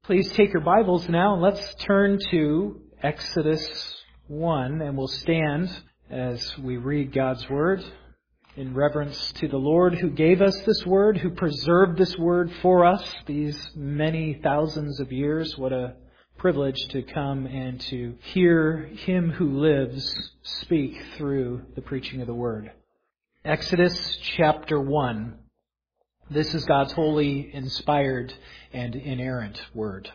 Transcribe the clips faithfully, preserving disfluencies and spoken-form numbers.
Please take your Bibles now and let's turn to Exodus one, and we'll stand as we read God's Word in reverence to the Lord who gave us this Word, who preserved this Word for us these many thousands of years. What a privilege to come and to hear Him who lives speak through the preaching of the Word. Exodus chapter one. This is God's holy, inspired, and inerrant Word.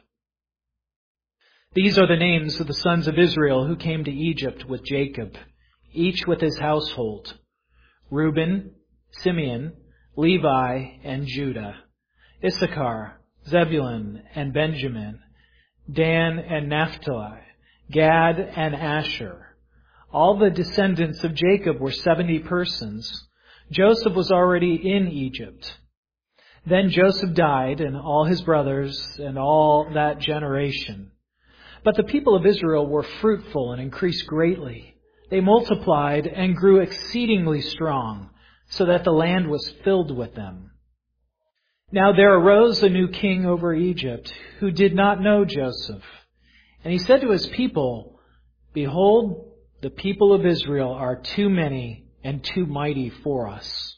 These are the names of the sons of Israel who came to Egypt with Jacob, each with his household: Reuben, Simeon, Levi, and Judah; Issachar, Zebulun, and Benjamin; Dan and Naphtali; Gad and Asher. All the descendants of Jacob were seventy persons. Joseph was already in Egypt. Then Joseph died, and all his brothers, and all that generation. But the people of Israel were fruitful and increased greatly. They multiplied and grew exceedingly strong, so that the land was filled with them. Now there arose a new king over Egypt, who did not know Joseph. And he said to his people, "Behold, the people of Israel are too many and too mighty for us.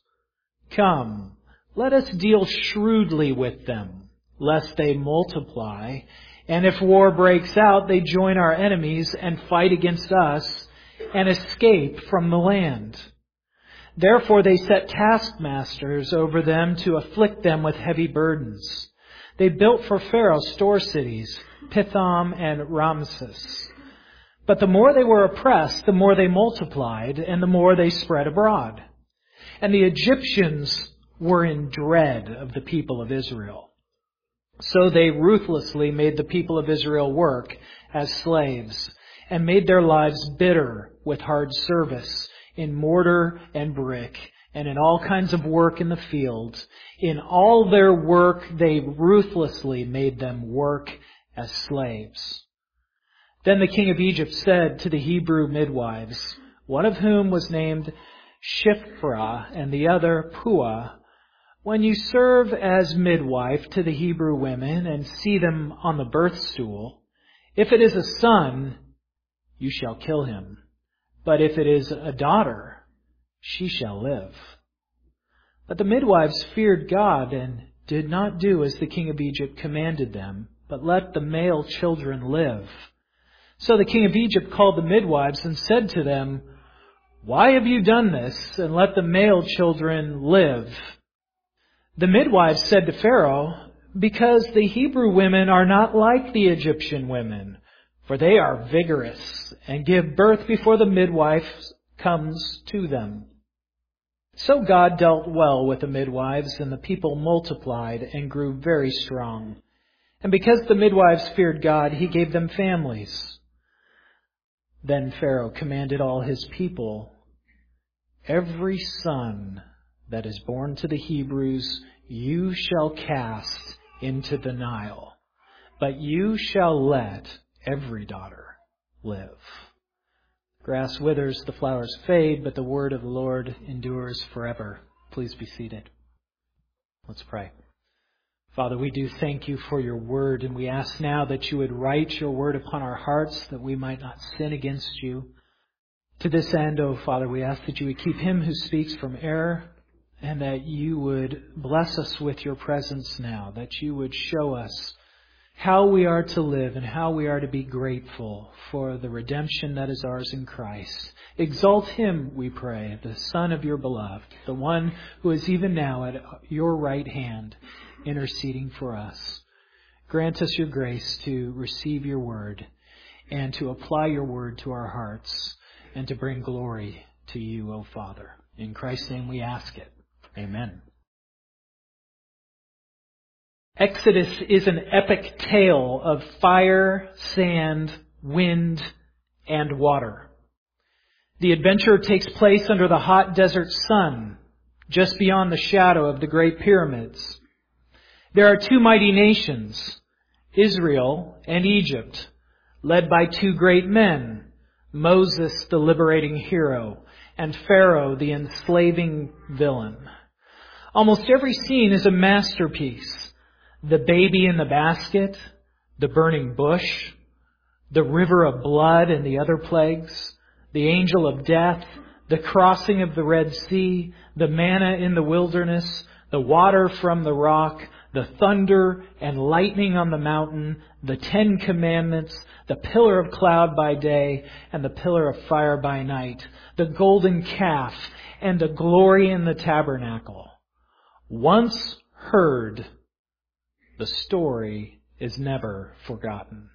Come, let us deal shrewdly with them, lest they multiply, and if war breaks out, they join our enemies and fight against us and escape from the land." Therefore they set taskmasters over them to afflict them with heavy burdens. They built for Pharaoh store cities, Pithom and Ramses. But the more they were oppressed, the more they multiplied, and the more they spread abroad. And the Egyptians were in dread of the people of Israel. So they ruthlessly made the people of Israel work as slaves, and made their lives bitter with hard service in mortar and brick, and in all kinds of work in the fields. In all their work they ruthlessly made them work as slaves. Then the king of Egypt said to the Hebrew midwives, one of whom was named Shiphrah and the other Puah, "When you serve as midwife to the Hebrew women and see them on the birth stool, if it is a son, you shall kill him. But if it is a daughter, she shall live." But the midwives feared God and did not do as the king of Egypt commanded them, but let the male children live. So the king of Egypt called the midwives and said to them, "Why have you done this, and let the male children live?" The midwives said to Pharaoh, "Because the Hebrew women are not like the Egyptian women, for they are vigorous and give birth before the midwife comes to them." So God dealt well with the midwives, and the people multiplied and grew very strong. And because the midwives feared God, He gave them families. Then Pharaoh commanded all his people, "Every son that is born to the Hebrews you shall cast into the Nile, but you shall let every daughter live." Grass withers, the flowers fade, but the word of the Lord endures forever. Please be seated. Let's pray. Father, we do thank you for your word, and we ask now that you would write your word upon our hearts, that we might not sin against you. To this end, O Father, we ask that you would keep him who speaks from error, and that you would bless us with your presence now, that you would show us how we are to live and how we are to be grateful for the redemption that is ours in Christ. Exalt him, we pray, the Son of your beloved, the one who is even now at your right hand, interceding for us. Grant us your grace to receive your word and to apply your word to our hearts and to bring glory to you, O Father. In Christ's name we ask it. Amen. Exodus is an epic tale of fire, sand, wind, and water. The adventure takes place under the hot desert sun, just beyond the shadow of the Great Pyramids. There are two mighty nations, Israel and Egypt, led by two great men, Moses, the liberating hero, and Pharaoh, the enslaving villain. Almost every scene is a masterpiece. The baby in the basket, the burning bush, the river of blood and the other plagues, the angel of death, the crossing of the Red Sea, the manna in the wilderness, the water from the rock, the thunder and lightning on the mountain, the Ten Commandments, the pillar of cloud by day and the pillar of fire by night, the golden calf and the glory in the tabernacle. Once heard, the story is never forgotten.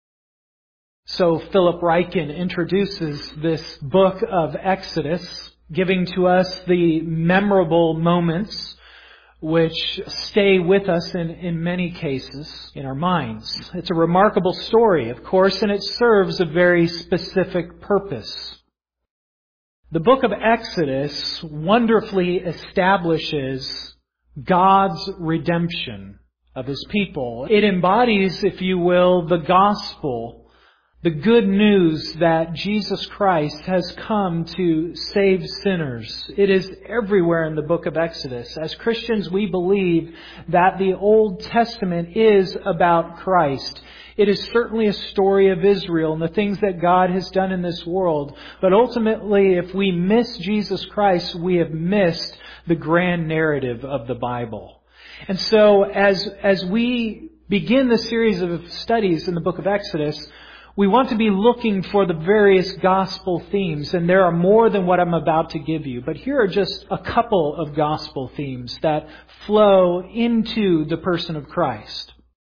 So Philip Ryken introduces this book of Exodus, giving to us the memorable moments which stay with us in, in many cases in our minds. It's a remarkable story, of course, and it serves a very specific purpose. The book of Exodus wonderfully establishes God's redemption of His people. It embodies, if you will, the gospel, the good news that Jesus Christ has come to save sinners. It is everywhere in the book of Exodus. As Christians, we believe that the Old Testament is about Christ. It is certainly a story of Israel and the things that God has done in this world. But ultimately, if we miss Jesus Christ, we have missed the grand narrative of the Bible. And so as, as we begin the series of studies in the book of Exodus, we want to be looking for the various gospel themes, and there are more than what I'm about to give you. But here are just a couple of gospel themes that flow into the person of Christ.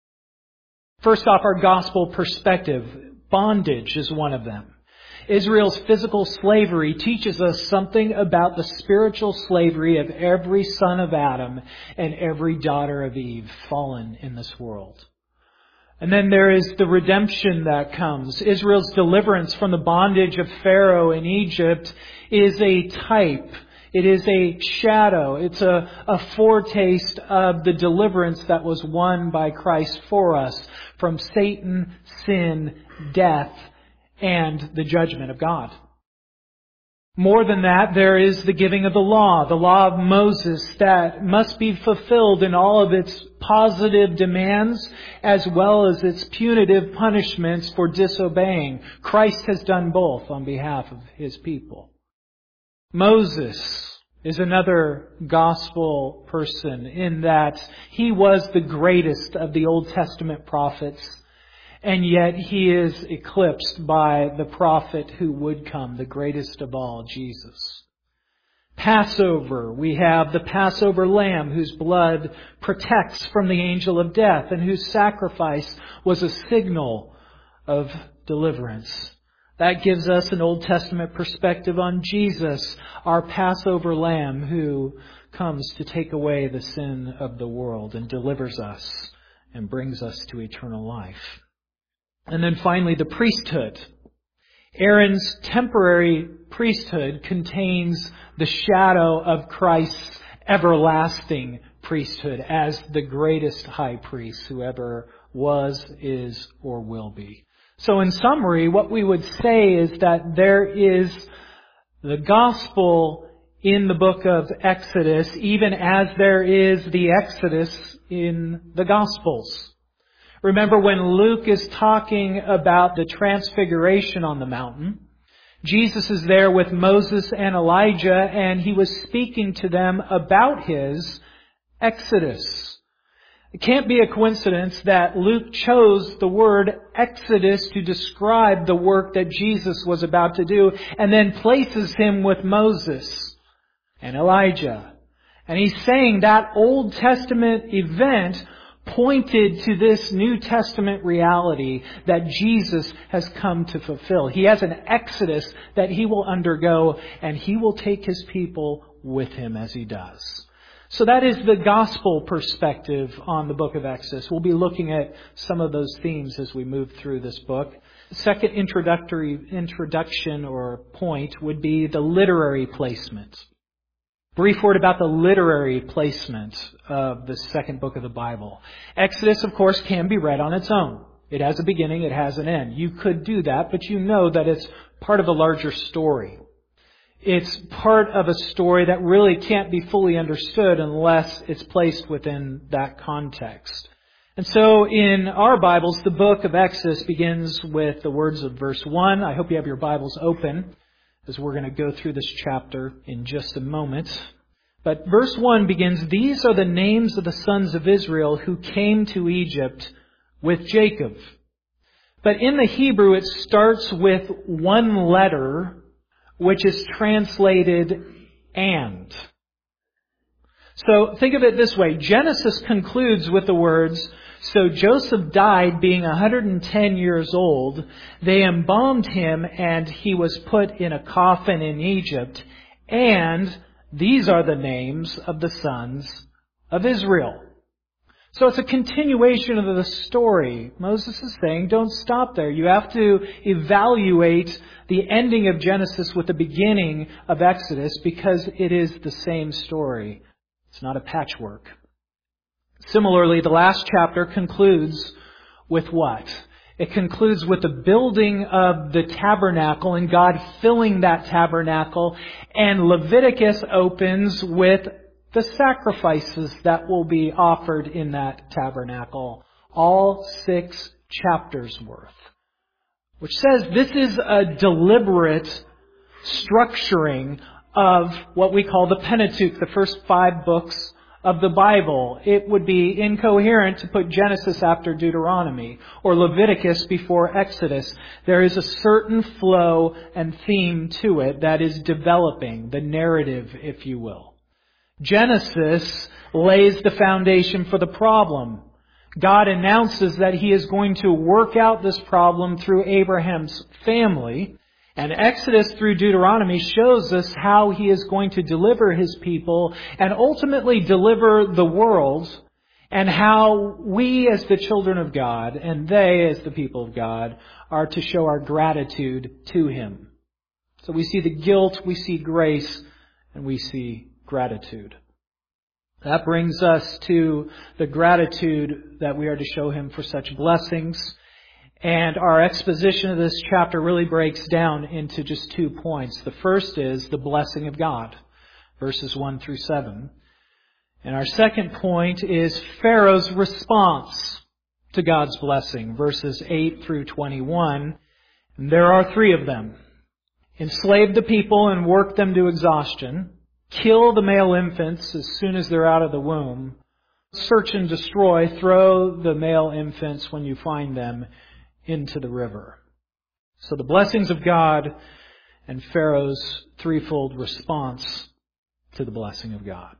First off, our gospel perspective. Bondage is one of them. Israel's physical slavery teaches us something about the spiritual slavery of every son of Adam and every daughter of Eve fallen in this world. And then there is the redemption that comes. Israel's deliverance from the bondage of Pharaoh in Egypt is a type. It is a shadow. It's a, a foretaste of the deliverance that was won by Christ for us from Satan, sin, death, and the judgment of God. More than that, there is the giving of the law, the law of Moses that must be fulfilled in all of its positive demands as well as its punitive punishments for disobeying. Christ has done both on behalf of His people. Moses is another gospel person in that he was the greatest of the Old Testament prophets. And yet he is eclipsed by the prophet who would come, the greatest of all, Jesus. Passover, we have the Passover lamb whose blood protects from the angel of death and whose sacrifice was a signal of deliverance. That gives us an Old Testament perspective on Jesus, our Passover lamb who comes to take away the sin of the world and delivers us and brings us to eternal life. And then finally, the priesthood. Aaron's temporary priesthood contains the shadow of Christ's everlasting priesthood as the greatest high priest who ever was, is, or will be. So in summary, what we would say is that there is the gospel in the book of Exodus, even as there is the Exodus in the Gospels. Remember when Luke is talking about the transfiguration on the mountain, Jesus is there with Moses and Elijah, and he was speaking to them about his Exodus. It can't be a coincidence that Luke chose the word Exodus to describe the work that Jesus was about to do, and then places him with Moses and Elijah. And he's saying that Old Testament event pointed to this New Testament reality that Jesus has come to fulfill. He has an exodus that He will undergo, and He will take His people with Him as He does. So that is the gospel perspective on the book of Exodus. We'll be looking at some of those themes as we move through this book. The second introductory introduction or point would be the literary placement. Brief word about the literary placement of the second book of the Bible. Exodus, of course, can be read on its own. It has a beginning, it has an end. You could do that, but you know that it's part of a larger story. It's part of a story that really can't be fully understood unless it's placed within that context. And so in our Bibles, the book of Exodus begins with the words of verse one. I hope you have your Bibles open, as we're going to go through this chapter in just a moment. But verse one begins, "These are the names of the sons of Israel who came to Egypt with Jacob." But in the Hebrew, it starts with one letter, which is translated "and." So think of it this way. Genesis concludes with the words, "So Joseph died being one hundred ten years old. They embalmed him and he was put in a coffin in Egypt. And these are the names of the sons of Israel." So it's a continuation of the story. Moses is saying, don't stop there. You have to evaluate the ending of Genesis with the beginning of Exodus, because it is the same story. It's not a patchwork. Similarly, the last chapter concludes with what? It concludes with the building of the tabernacle and God filling that tabernacle. And Leviticus opens with the sacrifices that will be offered in that tabernacle. All six chapters worth. Which says this is a deliberate structuring of what we call the Pentateuch, the first five books of the Bible. It would be incoherent to put Genesis after Deuteronomy or Leviticus before Exodus. There is a certain flow and theme to it that is developing, the narrative, if you will. Genesis lays the foundation for the problem. God announces that He is going to work out this problem through Abraham's family. And Exodus through Deuteronomy shows us how He is going to deliver His people and ultimately deliver the world, and how we as the children of God and they as the people of God are to show our gratitude to Him. So we see the guilt, we see grace, and we see gratitude. That brings us to the gratitude that we are to show Him for such blessings. And our exposition of this chapter really breaks down into just two points. The first is the blessing of God, verses one through seven. And our second point is Pharaoh's response to God's blessing, verses eight through twenty-one. And there are three of them. Enslave the people and work them to exhaustion. Kill the male infants as soon as they're out of the womb. Search and destroy. Throw the male infants when you find them into the river. So the blessings of God and Pharaoh's threefold response to the blessing of God.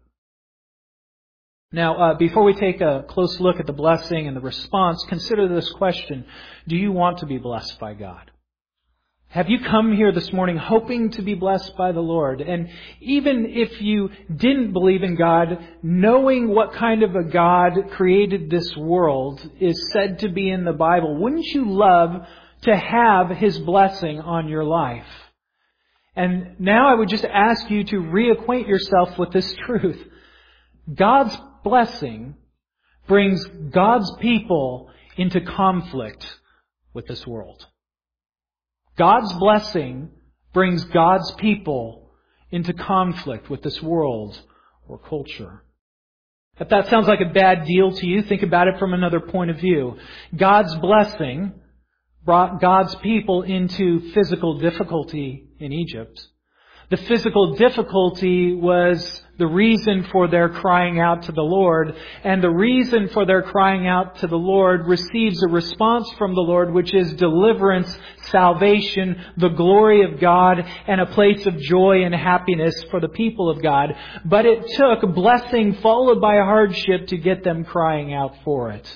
Now, uh, before we take a close look at the blessing and the response, consider this question. Do you want to be blessed by God? Have you come here this morning hoping to be blessed by the Lord? And even if you didn't believe in God, knowing what kind of a God created this world is said to be in the Bible, wouldn't you love to have His blessing on your life? And now I would just ask you to reacquaint yourself with this truth. God's blessing brings God's people into conflict with this world. God's blessing brings God's people into conflict with this world or culture. If that sounds like a bad deal to you, think about it from another point of view. God's blessing brought God's people into physical difficulty in Egypt. The physical difficulty was the reason for their crying out to the Lord. And the reason for their crying out to the Lord receives a response from the Lord, which is deliverance, salvation, the glory of God, and a place of joy and happiness for the people of God. But it took blessing followed by hardship to get them crying out for it.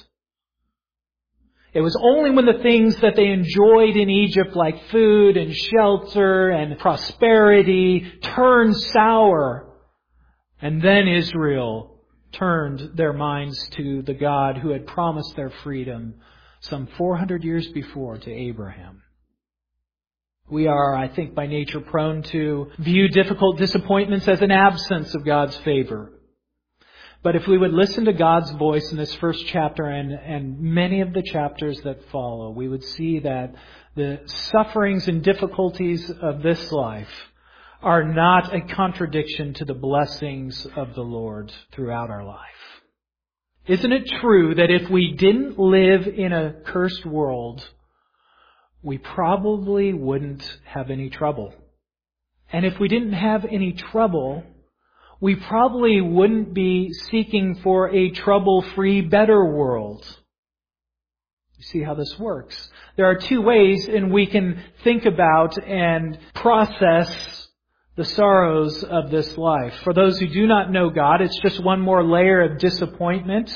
It was only when the things that they enjoyed in Egypt, like food and shelter and prosperity, turned sour. And then Israel turned their minds to the God who had promised their freedom some four hundred years before to Abraham. We are, I think, by nature prone to view difficult disappointments as an absence of God's favor. But if we would listen to God's voice in this first chapter and, and many of the chapters that follow, we would see that the sufferings and difficulties of this life are not a contradiction to the blessings of the Lord throughout our life. Isn't it true that if we didn't live in a cursed world, we probably wouldn't have any trouble? And if we didn't have any trouble, we probably wouldn't be seeking for a trouble-free, better world. You see how this works? There are two ways in we can think about and process the sorrows of this life. For those who do not know God, it's just one more layer of disappointment.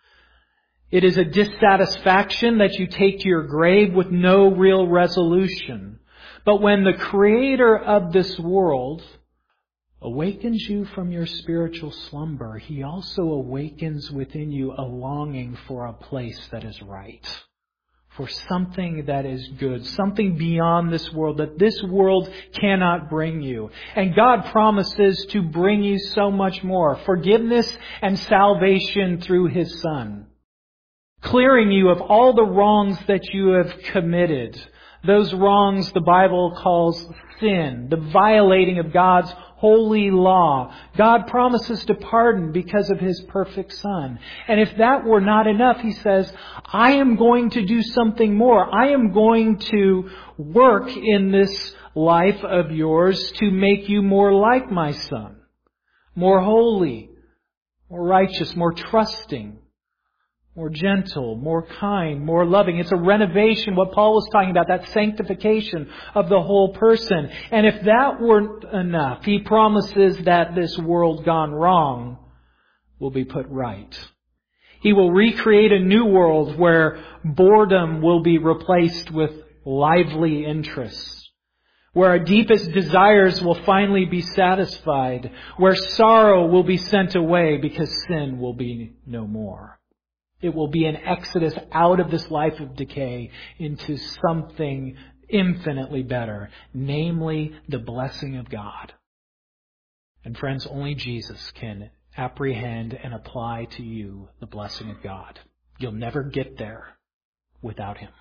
It is a dissatisfaction that you take to your grave with no real resolution. But when the Creator of this world awakens you from your spiritual slumber, He also awakens within you a longing for a place that is right, for something that is good, something beyond this world that this world cannot bring you. And God promises to bring you so much more. Forgiveness and salvation through His Son. Clearing you of all the wrongs that you have committed. Those wrongs the Bible calls sin. The violating of God's holy law. God promises to pardon because of His perfect Son. And if that were not enough, He says, I am going to do something more. I am going to work in this life of yours to make you more like my Son. More holy, more righteous, more trusting, more gentle, more kind, more loving. It's a renovation, what Paul was talking about, that sanctification of the whole person. And if that weren't enough, he promises that this world gone wrong will be put right. He will recreate a new world where boredom will be replaced with lively interests, where our deepest desires will finally be satisfied, where sorrow will be sent away because sin will be no more. It will be an exodus out of this life of decay into something infinitely better, namely the blessing of God. And friends, only Jesus can apprehend and apply to you the blessing of God. You'll never get there without Him.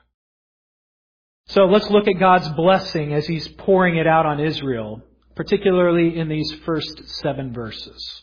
So let's look at God's blessing as He's pouring it out on Israel, particularly in these first seven verses.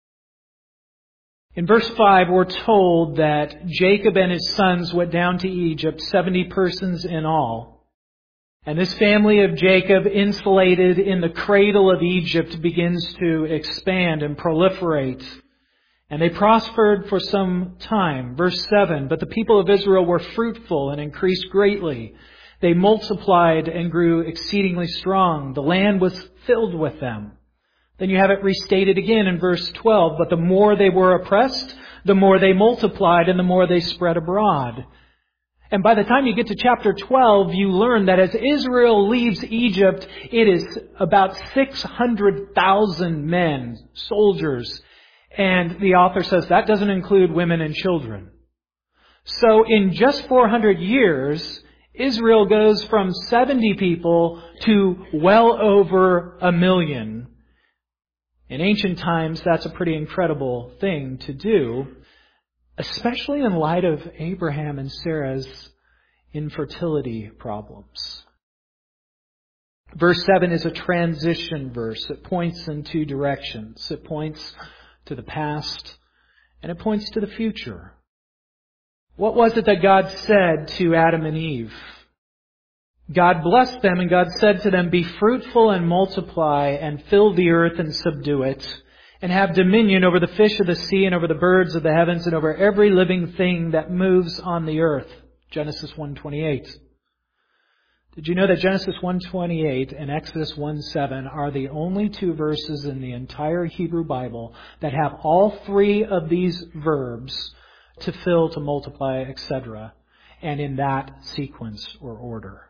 In verse five, we're told that Jacob and his sons went down to Egypt, seventy persons in all. And this family of Jacob, insulated in the cradle of Egypt, begins to expand and proliferate. And they prospered for some time. Verse seven, but the people of Israel were fruitful and increased greatly. They multiplied and grew exceedingly strong. The land was filled with them. Then you have it restated again in verse twelve. But the more they were oppressed, the more they multiplied and the more they spread abroad. And by the time you get to chapter twelve, you learn that as Israel leaves Egypt, it is about six hundred thousand men, soldiers. And the author says that doesn't include women and children. So in just four hundred years, Israel goes from seventy people to well over a million. In ancient times, that's a pretty incredible thing to do, especially in light of Abraham and Sarah's infertility problems. Verse seven is a transition verse. It points in two directions. It points to the past and it points to the future. What was it that God said to Adam and Eve? God blessed them and God said to them, be fruitful and multiply and fill the earth and subdue it and have dominion over the fish of the sea and over the birds of the heavens and over every living thing that moves on the earth. Genesis one twenty-eight. Did you know that Genesis one twenty-eight and Exodus one seven are the only two verses in the entire Hebrew Bible that have all three of these verbs, to fill, to multiply, et cetera, and in that sequence or order?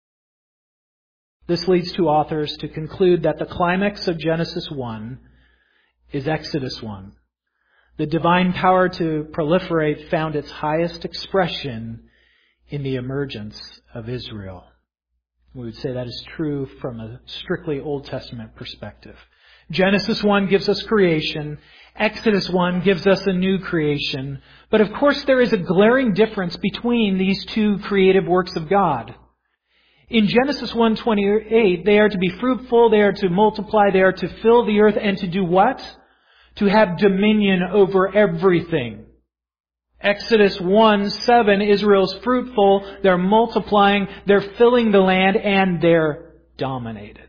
This leads two authors to conclude that the climax of Genesis one is Exodus one. The divine power to proliferate found its highest expression in the emergence of Israel. We would say that is true from a strictly Old Testament perspective. Genesis one gives us creation. Exodus one gives us a new creation. But of course there is a glaring difference between these two creative works of God. In Genesis one twenty-eight, they are to be fruitful, they are to multiply, they are to fill the earth, and to do what? To have dominion over everything. Exodus one seven, Israel's fruitful, they're multiplying, they're filling the land, and they're dominated.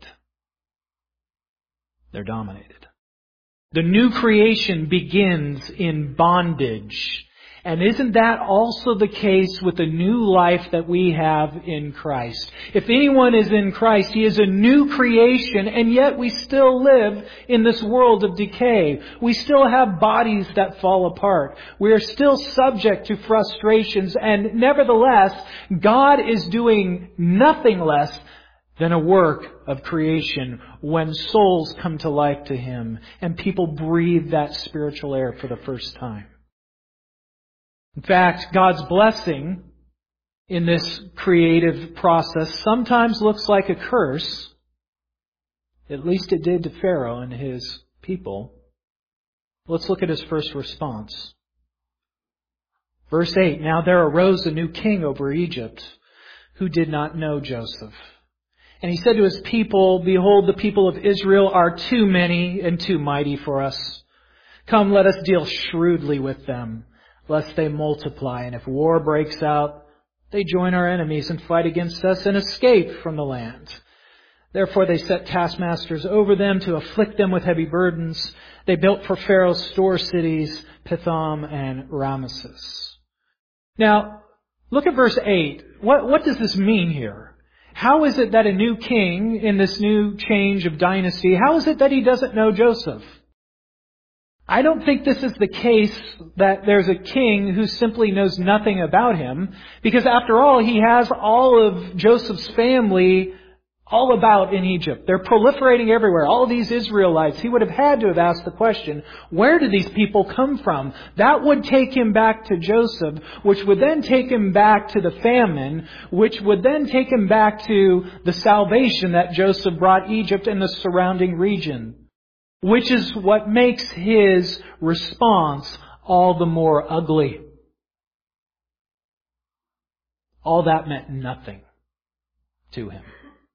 They're dominated. The new creation begins in bondage. And isn't that also the case with the new life that we have in Christ? If anyone is in Christ, he is a new creation, and yet we still live in this world of decay. We still have bodies that fall apart. We are still subject to frustrations, and nevertheless, God is doing nothing less than a work of creation when souls come to life to Him and people breathe that spiritual air for the first time. In fact, God's blessing in this creative process sometimes looks like a curse. At least it did to Pharaoh and his people. Let's look at his first response. Verse eight, "Now there arose a new king over Egypt who did not know Joseph. And he said to his people, 'Behold, the people of Israel are too many and too mighty for us. Come, let us deal shrewdly with them, lest they multiply. And if war breaks out, they join our enemies and fight against us and escape from the land.' Therefore they set taskmasters over them to afflict them with heavy burdens. They built for Pharaoh's store cities, Pithom and Ramesses." Now, look at verse eight. What, what does this mean here? How is it that a new king in this new change of dynasty, how is it that he doesn't know Joseph? I don't think this is the case that there's a king who simply knows nothing about him, because after all, he has all of Joseph's family all about in Egypt. They're proliferating everywhere. All of these Israelites. He would have had to have asked the question, where do these people come from? That would take him back to Joseph, which would then take him back to the famine, which would then take him back to the salvation that Joseph brought Egypt and the surrounding region. Which is what makes his response all the more ugly. All that meant nothing to him.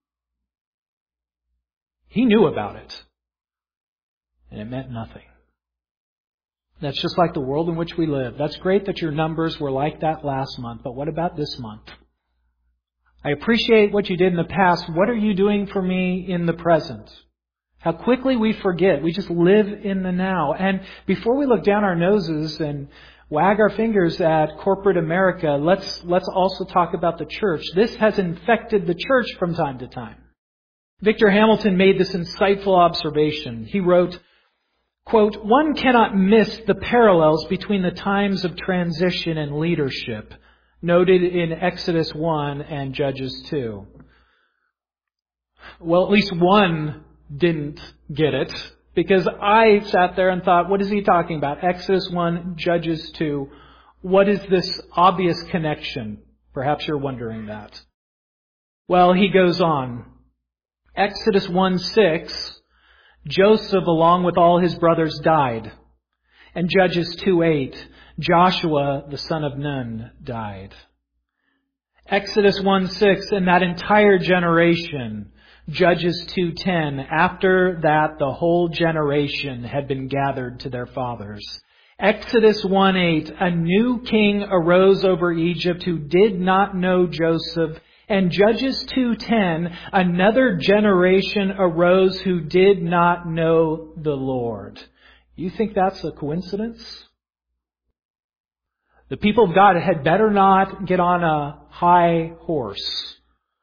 He knew about it, and it meant nothing. That's just like the world in which we live. That's great that your numbers were like that last month, but what about this month? I appreciate what you did in the past. What are you doing for me in the present? How quickly we forget. We just live in the now. And before we look down our noses and wag our fingers at corporate America, let's let's also talk about the church. This has infected the church from time to time. Victor Hamilton made this insightful observation. He wrote, quote, "One cannot miss the parallels between the times of transition and leadership noted in Exodus one and Judges two. Well, at least one didn't get it, because I sat there and thought, what is he talking about? Exodus one, Judges two. What is this obvious connection? Perhaps you're wondering that. Well, he goes on. Exodus one six, Joseph along with all his brothers died. And Judges two eight, Joshua the son of Nun died. Exodus one six, and that entire generation, Judges two ten, after that the whole generation had been gathered to their fathers. Exodus one eight, a new king arose over Egypt who did not know Joseph. And Judges two ten, another generation arose who did not know the Lord. You think that's a coincidence? The people of God had better not get on a high horse.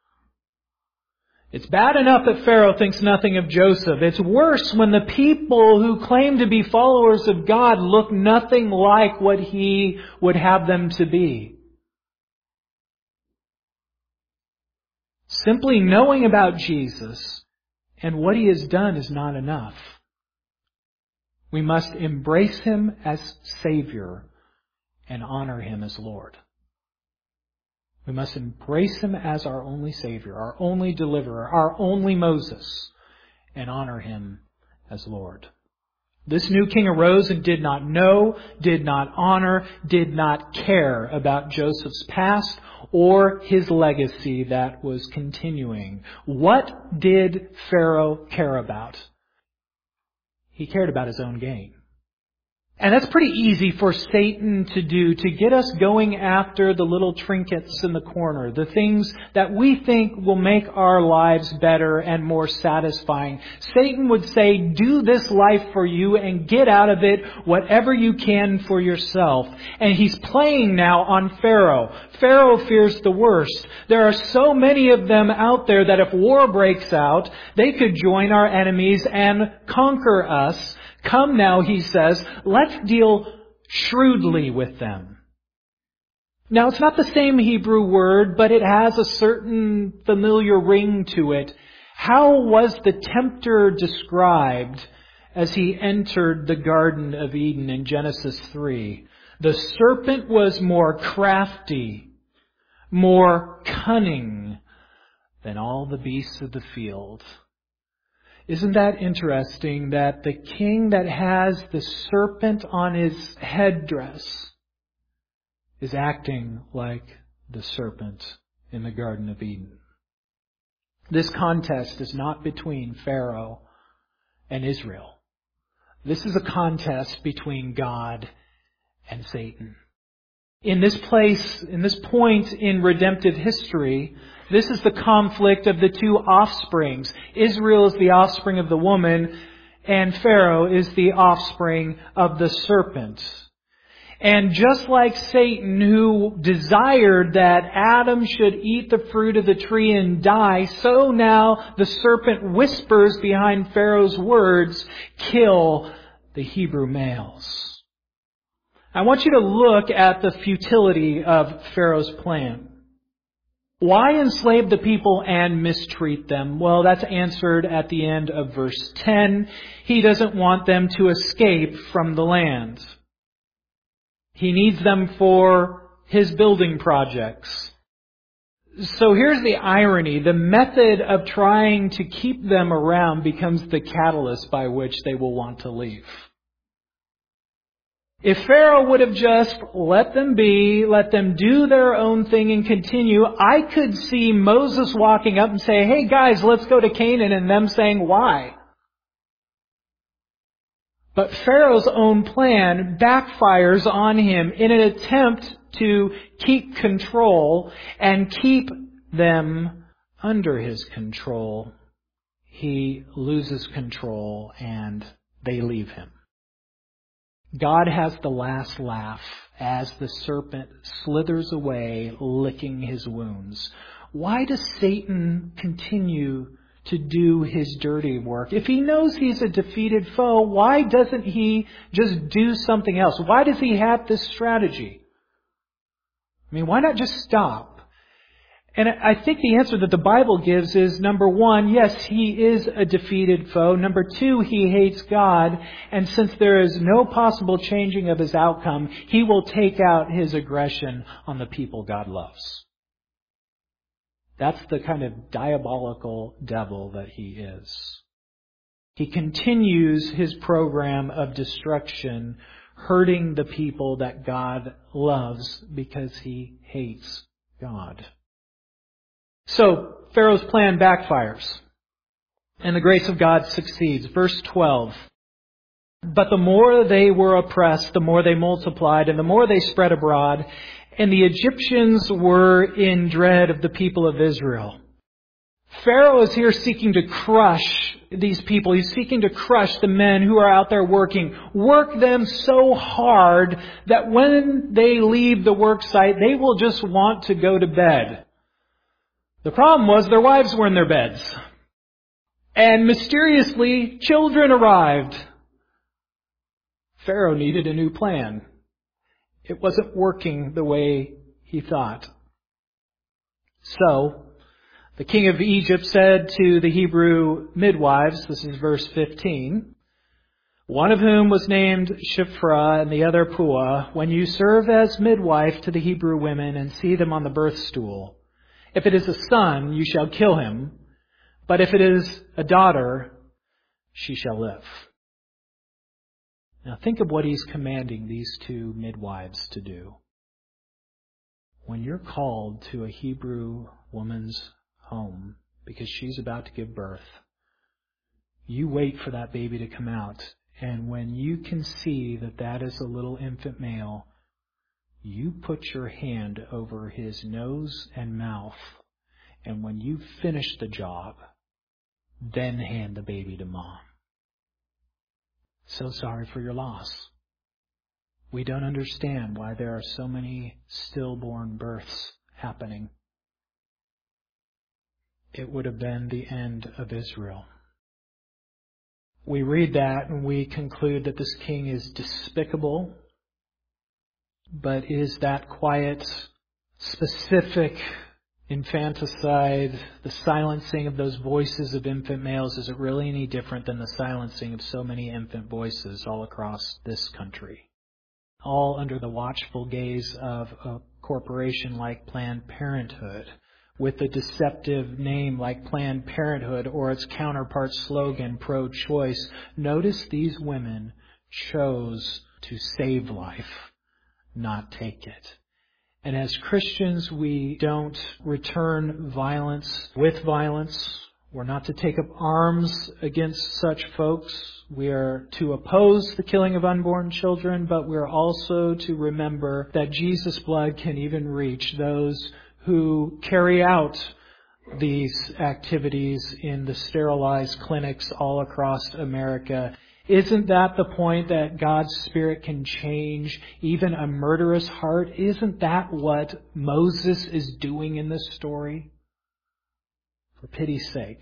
It's bad enough that Pharaoh thinks nothing of Joseph. It's worse when the people who claim to be followers of God look nothing like what He would have them to be. Simply knowing about Jesus and what He has done is not enough. We must embrace Him as Savior and honor Him as Lord. We must embrace Him as our only Savior, our only Deliverer, our only Moses, and honor Him as Lord. This new king arose and did not know, did not honor, did not care about Joseph's past or his legacy that was continuing. What did Pharaoh care about? He cared about his own gain. And that's pretty easy for Satan to do, to get us going after the little trinkets in the corner, the things that we think will make our lives better and more satisfying. Satan would say, do this life for you and get out of it whatever you can for yourself. And he's playing now on Pharaoh. Pharaoh fears the worst. There are so many of them out there that if war breaks out, they could join our enemies and conquer us. Come now, he says, let's deal shrewdly with them. Now, it's not the same Hebrew word, but it has a certain familiar ring to it. How was the tempter described as he entered the Garden of Eden in Genesis three? The serpent was more crafty, more cunning than all the beasts of the field. Isn't that interesting that the king that has the serpent on his headdress is acting like the serpent in the Garden of Eden? This contest is not between Pharaoh and Israel. This is a contest between God and Satan. In this place, in this point in redemptive history, this is the conflict of the two offsprings. Israel is the offspring of the woman, and Pharaoh is the offspring of the serpent. And just like Satan, who desired that Adam should eat the fruit of the tree and die, so now the serpent whispers behind Pharaoh's words, kill the Hebrew males. I want you to look at the futility of Pharaoh's plan. Why enslave the people and mistreat them? Well, that's answered at the end of verse ten. He doesn't want them to escape from the land. He needs them for his building projects. So here's the irony. The method of trying to keep them around becomes the catalyst by which they will want to leave. If Pharaoh would have just let them be, let them do their own thing and continue, I could see Moses walking up and say, hey guys, let's go to Canaan, and them saying, why? But Pharaoh's own plan backfires on him in an attempt to keep control and keep them under his control. He loses control and they leave him. God has the last laugh as the serpent slithers away, licking his wounds. Why does Satan continue to do his dirty work? If he knows he's a defeated foe, why doesn't he just do something else? Why does he have this strategy? I mean, why not just stop? And I think the answer that the Bible gives is, number one, yes, he is a defeated foe. Number two, he hates God. And since there is no possible changing of his outcome, he will take out his aggression on the people God loves. That's the kind of diabolical devil that he is. He continues his program of destruction, hurting the people that God loves because he hates God. So, Pharaoh's plan backfires, and the grace of God succeeds. Verse twelve. But the more they were oppressed, the more they multiplied, and the more they spread abroad, and the Egyptians were in dread of the people of Israel. Pharaoh is here seeking to crush these people. He's seeking to crush the men who are out there working. Work them so hard that when they leave the work site, they will just want to go to bed. The problem was their wives were in their beds. And mysteriously, children arrived. Pharaoh needed a new plan. It wasn't working the way he thought. So, the king of Egypt said to the Hebrew midwives, this is verse fifteen, one of whom was named Shiphrah and the other Puah, when you serve as midwife to the Hebrew women and see them on the birth stool, if it is a son, you shall kill him, but if it is a daughter, she shall live. Now think of what he's commanding these two midwives to do. When you're called to a Hebrew woman's home because she's about to give birth, you wait for that baby to come out And when you can see that that is a little infant male, you put your hand over his nose and mouth. And when you finish the job, then hand the baby to mom. So sorry for your loss. We don't understand why there are so many stillborn births happening. It would have been the end of Israel. We read that and we conclude that this king is despicable. But is that quiet, specific infanticide, the silencing of those voices of infant males, is it really any different than the silencing of so many infant voices all across this country? All under the watchful gaze of a corporation like Planned Parenthood, with a deceptive name like Planned Parenthood or its counterpart slogan, pro-choice. Notice these women chose to save life, not take it. And as Christians, we don't return violence with violence. We're not to take up arms against such folks. We are to oppose the killing of unborn children, but we're also to remember that Jesus' blood can even reach those who carry out these activities in the sterilized clinics all across America. Isn't that the point, that God's Spirit can change even a murderous heart? Isn't that what Moses is doing in this story? For pity's sake.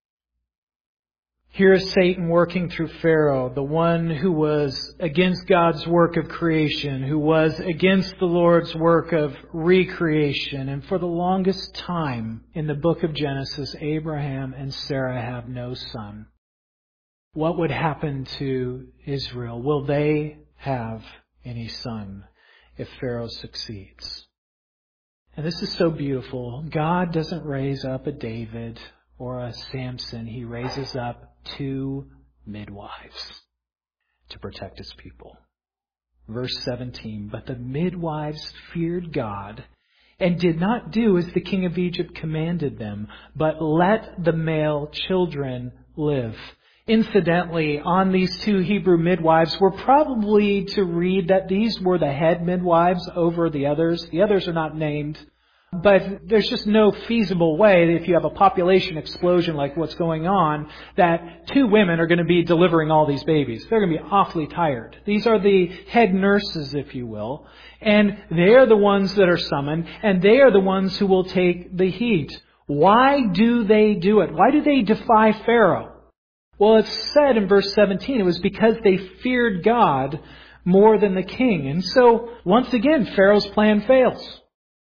Here is Satan working through Pharaoh, the one who was against God's work of creation, who was against the Lord's work of recreation. And for the longest time in the book of Genesis, Abraham and Sarah have no son. What would happen to Israel? Will they have any son if Pharaoh succeeds? And this is so beautiful. God doesn't raise up a David or a Samson. He raises up two midwives to protect His people. Verse seventeen, but the midwives feared God and did not do as the king of Egypt commanded them, but let the male children live. Incidentally, on these two Hebrew midwives, we're probably to read that these were the head midwives over the others. The others are not named. But there's just no feasible way that if you have a population explosion like what's going on, that two women are going to be delivering all these babies. They're going to be awfully tired. These are the head nurses, if you will. And they're the ones that are summoned, and they are the ones who will take the heat. Why do they do it? Why do they defy Pharaoh? Well, it's said in verse seventeen, it was because they feared God more than the king. And so, once again, Pharaoh's plan fails.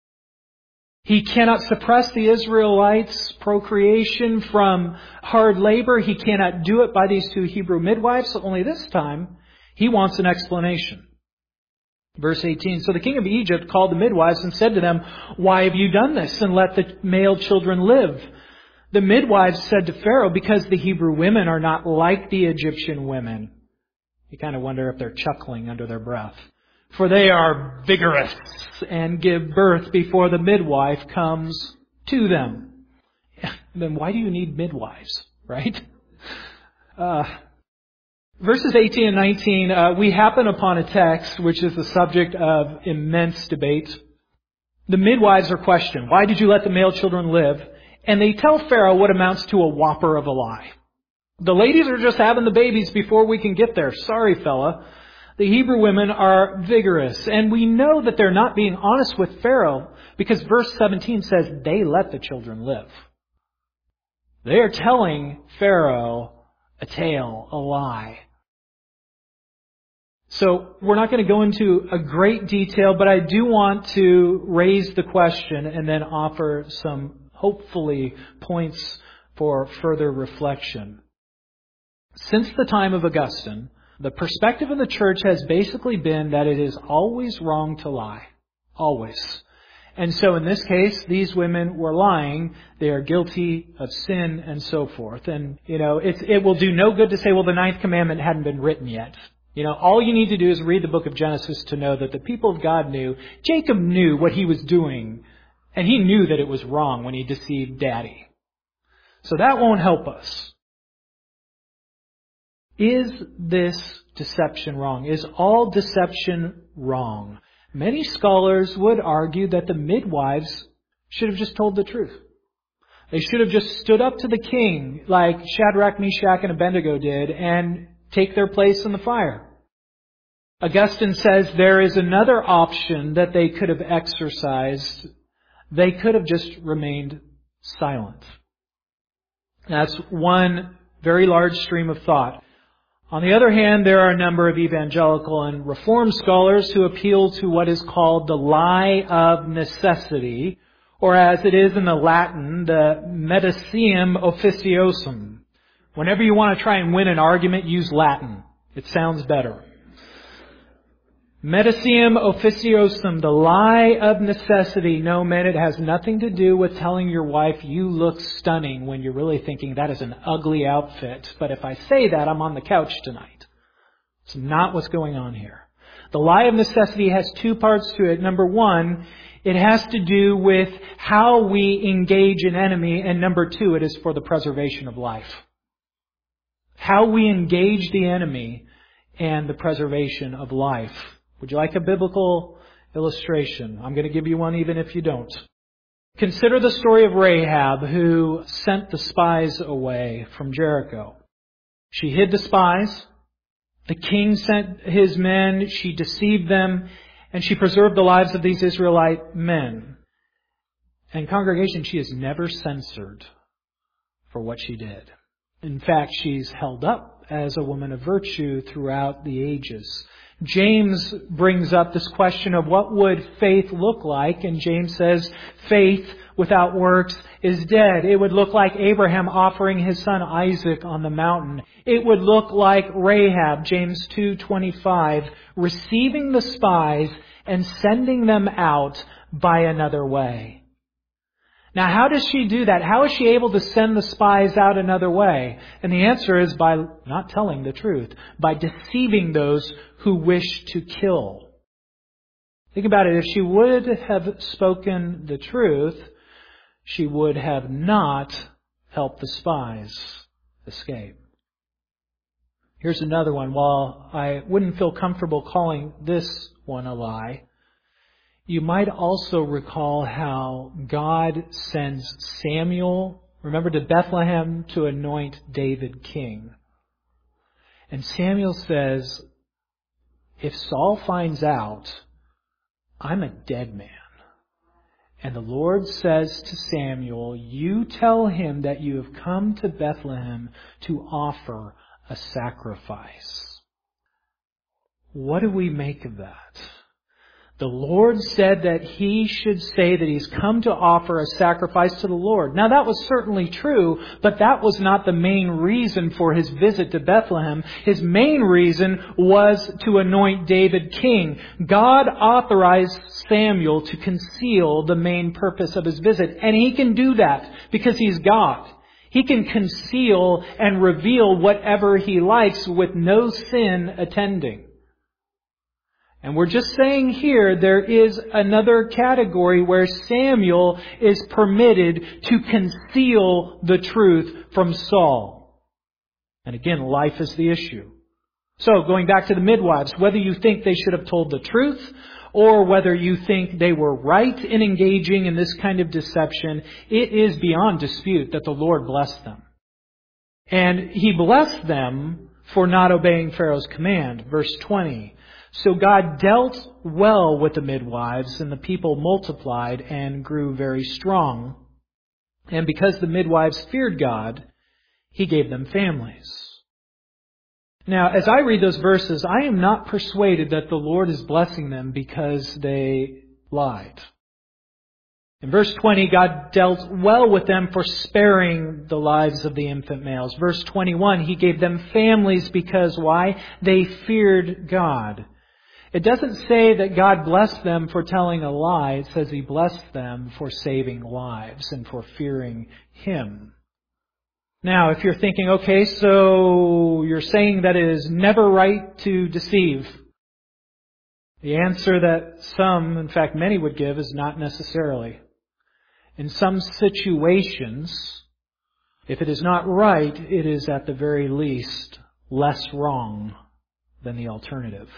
He cannot suppress the Israelites' procreation from hard labor. He cannot do it by these two Hebrew midwives. So only this time, he wants an explanation. Verse eighteen, so the king of Egypt called the midwives and said to them, why have you done this, and let the male children live? The midwives said to Pharaoh, because the Hebrew women are not like the Egyptian women. You kind of wonder if they're chuckling under their breath. For they are vigorous and give birth before the midwife comes to them. Then why do you need midwives, right? Uh, verses eighteen and nineteen, uh, we happen upon a text which is the subject of immense debate. The midwives are questioned. Why did you let the male children live? And they tell Pharaoh what amounts to a whopper of a lie. The ladies are just having the babies before we can get there. Sorry, fella. The Hebrew women are vigorous. And we know that they're not being honest with Pharaoh because verse seventeen says they let the children live. They are telling Pharaoh a tale, a lie. So we're not going to go into a great detail, but I do want to raise the question and then offer some hopefully points for further reflection. Since the time of Augustine, the perspective of the church has basically been that it is always wrong to lie. Always. And so in this case, these women were lying. They are guilty of sin and so forth. And, you know, it's, it will do no good to say, well, the ninth commandment hadn't been written yet. You know, all you need to do is read the book of Genesis to know that the people of God knew. Jacob knew what he was doing. And he knew that it was wrong when he deceived Daddy. So that won't help us. Is this deception wrong? Is all deception wrong? Many scholars would argue that the midwives should have just told the truth. They should have just stood up to the king like Shadrach, Meshach, and Abednego did and take their place in the fire. Augustine says there is another option that they could have exercised. They could have just remained silent. That's one very large stream of thought. On the other hand, there are a number of evangelical and Reformed scholars who appeal to what is called the lie of necessity, or as it is in the Latin, the medicium officiosum. Whenever you want to try and win an argument, use Latin. It sounds better. Medicium officiosum, the lie of necessity. No, man, it has nothing to do with telling your wife you look stunning when you're really thinking that is an ugly outfit. But if I say that, I'm on the couch tonight. It's not what's going on here. The lie of necessity has two parts to it. Number one, it has to do with how we engage an enemy. And number two, it is for the preservation of life. How we engage the enemy and the preservation of life. Would you like a biblical illustration? I'm going to give you one even if you don't. Consider the story of Rahab, who sent the spies away from Jericho. She hid the spies. The king sent his men. She deceived them. And she preserved the lives of these Israelite men. And congregation, she is never censored for what she did. In fact, she's held up as a woman of virtue throughout the ages. James brings up this question of what would faith look like, and James says faith without works is dead. It would look like Abraham offering his son Isaac on the mountain. It would look like Rahab, James two twenty-five, receiving the spies and sending them out by another way. Now, how does she do that? How is she able to send the spies out another way? And the answer is by not telling the truth, by deceiving those who wish to kill. Think about it. If she would have spoken the truth, she would have not helped the spies escape. Here's another one. While I wouldn't feel comfortable calling this one a lie, you might also recall how God sends Samuel, remember, to Bethlehem to anoint David king. And Samuel says, if Saul finds out, I'm a dead man. And the Lord says to Samuel, you tell him that you have come to Bethlehem to offer a sacrifice. What do we make of that? The Lord said that He should say that He's come to offer a sacrifice to the Lord. Now that was certainly true, but that was not the main reason for His visit to Bethlehem. His main reason was to anoint David king. God authorized Samuel to conceal the main purpose of His visit. And He can do that because He's God. He can conceal and reveal whatever He likes with no sin attending. And we're just saying here there is another category where Samuel is permitted to conceal the truth from Saul. And again, life is the issue. So going back to the midwives, whether you think they should have told the truth or whether you think they were right in engaging in this kind of deception, it is beyond dispute that the Lord blessed them. And He blessed them for not obeying Pharaoh's command. Verse twenty. So God dealt well with the midwives, and the people multiplied and grew very strong. And because the midwives feared God, He gave them families. Now, as I read those verses, I am not persuaded that the Lord is blessing them because they lied. In verse twenty, God dealt well with them for sparing the lives of the infant males. Verse twenty-one, He gave them families because, why? They feared God. It doesn't say that God blessed them for telling a lie. It says He blessed them for saving lives and for fearing Him. Now, if you're thinking, okay, so you're saying that it is never right to deceive. The answer that some, in fact many would give is not necessarily. In some situations, if it is not right, it is at the very least less wrong than the alternative.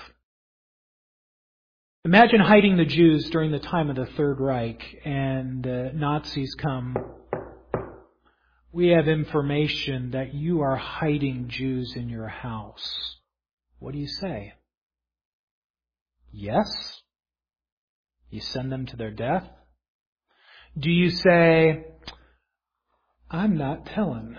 Imagine hiding the Jews during the time of the Third Reich and the Nazis come. We have information that you are hiding Jews in your house. What do you say? Yes? You send them to their death? Do you say, I'm not telling?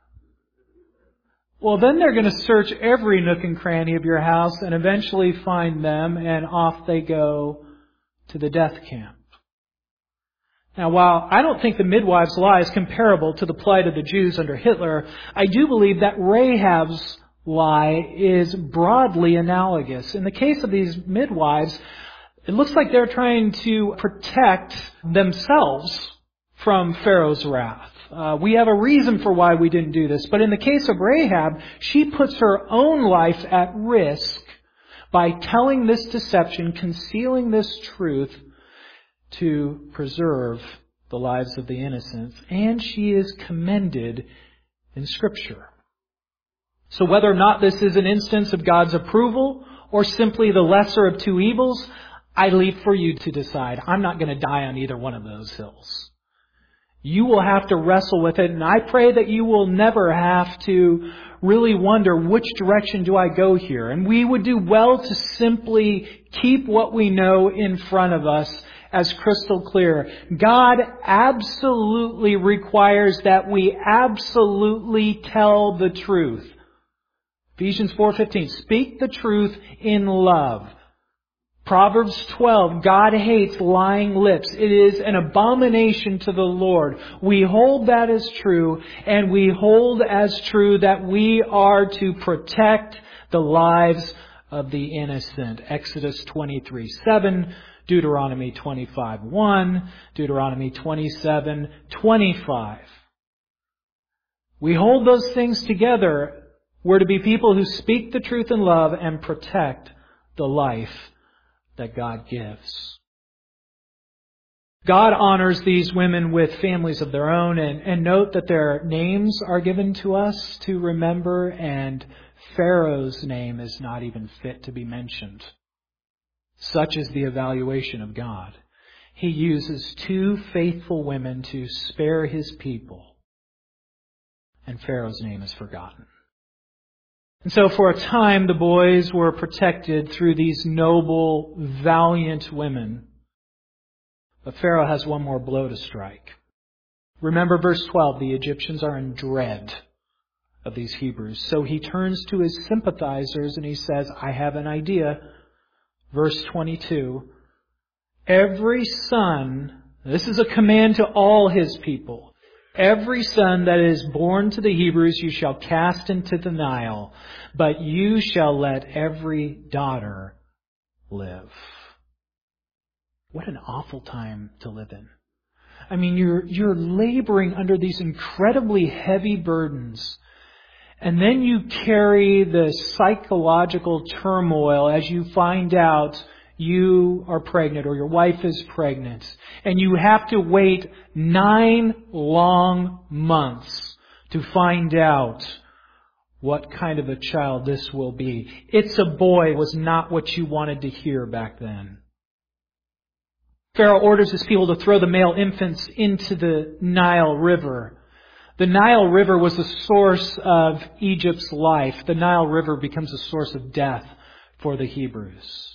Well, then they're going to search every nook and cranny of your house and eventually find them, and off they go to the death camp. Now, while I don't think the midwife's lie is comparable to the plight of the Jews under Hitler, I do believe that Rahab's lie is broadly analogous. In the case of these midwives, it looks like they're trying to protect themselves from Pharaoh's wrath. Uh, we have a reason for why we didn't do this. But in the case of Rahab, she puts her own life at risk by telling this deception, concealing this truth to preserve the lives of the innocent. And she is commended in Scripture. So whether or not this is an instance of God's approval or simply the lesser of two evils, I leave for you to decide. I'm not going to die on either one of those hills. You will have to wrestle with it, and I pray that you will never have to really wonder which direction do I go here. And we would do well to simply keep what we know in front of us as crystal clear. God absolutely requires that we absolutely tell the truth. Ephesians four fifteen, speak the truth in love. Proverbs twelve, God hates lying lips. It is an abomination to the Lord. We hold that as true, and we hold as true that we are to protect the lives of the innocent. Exodus twenty-three seven, Deuteronomy twenty-five one, Deuteronomy twenty-seven twenty-five. We hold those things together. We're to be people who speak the truth in love and protect the life that God gives. God honors these women with families of their own, and, and note that their names are given to us to remember, and Pharaoh's name is not even fit to be mentioned. Such is the evaluation of God. He uses two faithful women to spare His people, and Pharaoh's name is forgotten. And so for a time, the boys were protected through these noble, valiant women. But Pharaoh has one more blow to strike. Remember verse twelve, the Egyptians are in dread of these Hebrews. So he turns to his sympathizers and he says, I have an idea. Verse twenty-two, every son, this is a command to all his people, every son that is born to the Hebrews you shall cast into the Nile, but you shall let every daughter live. What an awful time to live in. I mean, you're, you're laboring under these incredibly heavy burdens. And then you carry the psychological turmoil as you find out you are pregnant or your wife is pregnant. And you have to wait nine long months to find out what kind of a child this will be. It's a boy was not what you wanted to hear back then. Pharaoh orders his people to throw the male infants into the Nile River. The Nile River was the source of Egypt's life. The Nile River becomes a source of death for the Hebrews.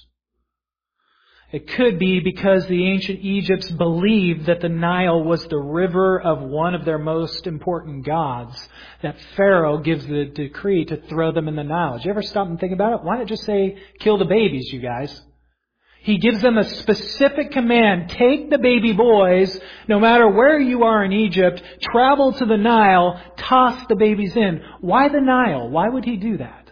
It could be because the ancient Egypts believed that the Nile was the river of one of their most important gods, that Pharaoh gives the decree to throw them in the Nile. Did you ever stop and think about it? Why not just say, kill the babies, you guys? He gives them a specific command. Take the baby boys, no matter where you are in Egypt, travel to the Nile, toss the babies in. Why the Nile? Why would he do that?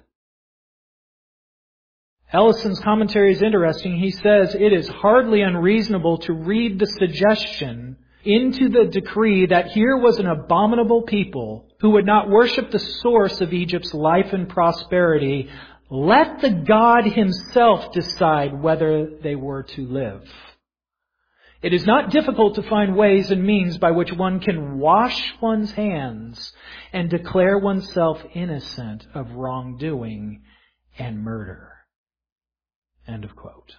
Ellison's commentary is interesting. He says, it is hardly unreasonable to read the suggestion into the decree that here was an abominable people who would not worship the source of Egypt's life and prosperity. Let the God Himself decide whether they were to live. It is not difficult to find ways and means by which one can wash one's hands and declare oneself innocent of wrongdoing and murder. End of quote.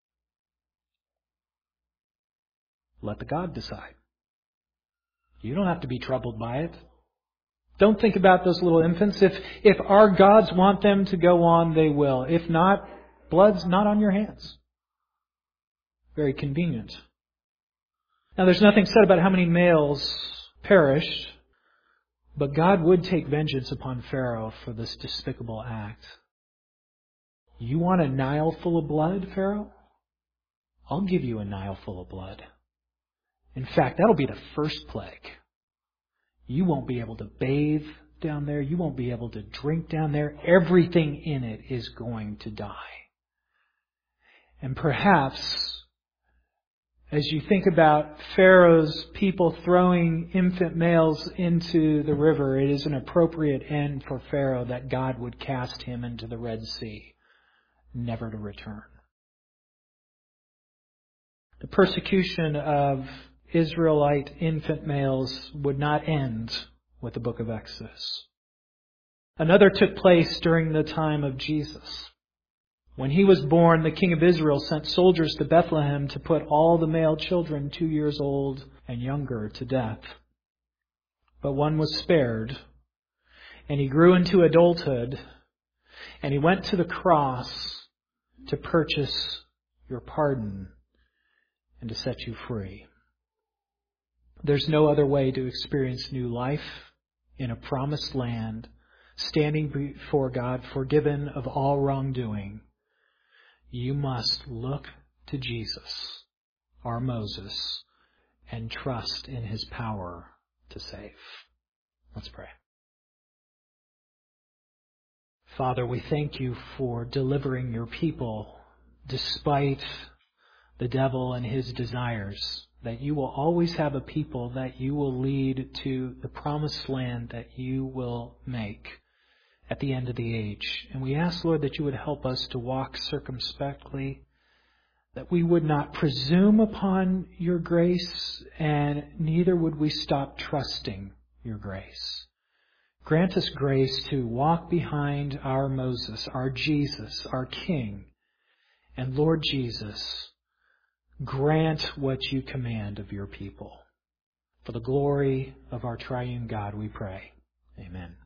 Let the God decide. You don't have to be troubled by it. Don't think about those little infants. If, if our gods want them to go on, they will. If not, blood's not on your hands. Very convenient. Now, there's nothing said about how many males perished, but God would take vengeance upon Pharaoh for this despicable act. You want a Nile full of blood, Pharaoh? I'll give you a Nile full of blood. In fact, that'll be the first plague. You won't be able to bathe down there. You won't be able to drink down there. Everything in it is going to die. And perhaps, as you think about Pharaoh's people throwing infant males into the river, it is an appropriate end for Pharaoh that God would cast him into the Red Sea, never to return. The persecution of Israelite infant males would not end with the book of Exodus. Another took place during the time of Jesus. When he was born, the king of Israel sent soldiers to Bethlehem to put all the male children two years old and younger to death. But one was spared, and he grew into adulthood, and he went to the cross to purchase your pardon and to set you free. There's no other way to experience new life in a promised land, standing before God, forgiven of all wrongdoing. You must look to Jesus, our Moses, and trust in His power to save. Let's pray. Father, we thank you for delivering your people despite the devil and his desires, that you will always have a people that you will lead to the promised land that you will make at the end of the age. And we ask, Lord, that you would help us to walk circumspectly, that we would not presume upon your grace, and neither would we stop trusting your grace. Grant us grace to walk behind our Moses, our Jesus, our King. And Lord Jesus, grant what you command of your people. For the glory of our triune God, we pray. Amen.